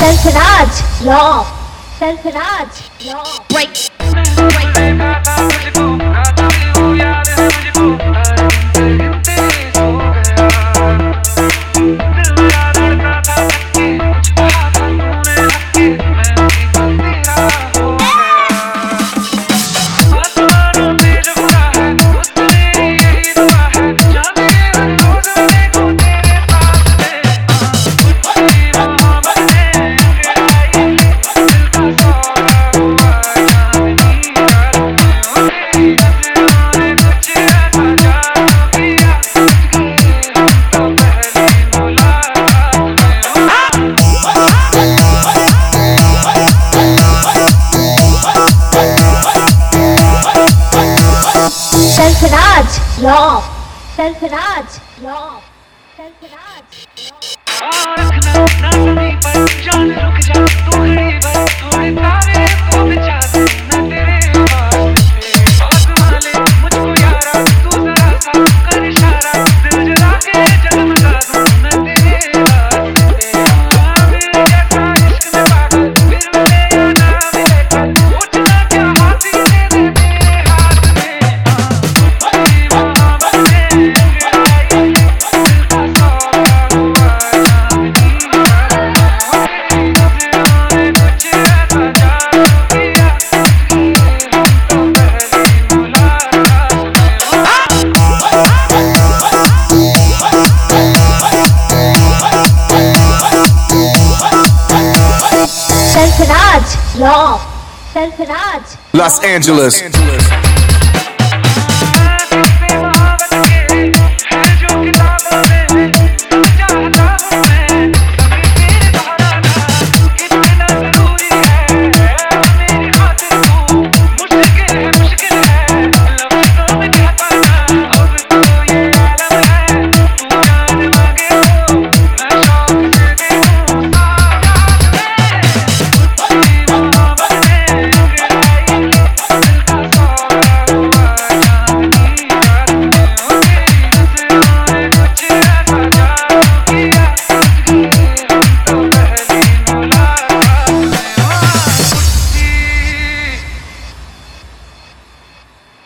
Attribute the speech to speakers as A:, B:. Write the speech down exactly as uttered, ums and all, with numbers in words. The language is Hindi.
A: Sarfaraz raw Sarfaraz raw
B: break break
A: Sarfaraz raw Sarfaraz raw Sarfaraz
C: जान रुक जा तू खड़ी बस थोड़े तारे तो बिछा दूं मैं तेरे पास आसमां ले मुझको यारा तू जरा सा कर इशारा दिल जला के जगमगा दूं मैं तेरे वास्ते मेरे जैसा इश्क में पागल फिर मिले या ना मिले कल सोचना क्या हाथी दे दे मेरे हाथ में तेरी मोहब्बत ने गिराई दिल का सौदा हुआ
A: Sarfaraz raw Sarfaraz
D: Los Angeles.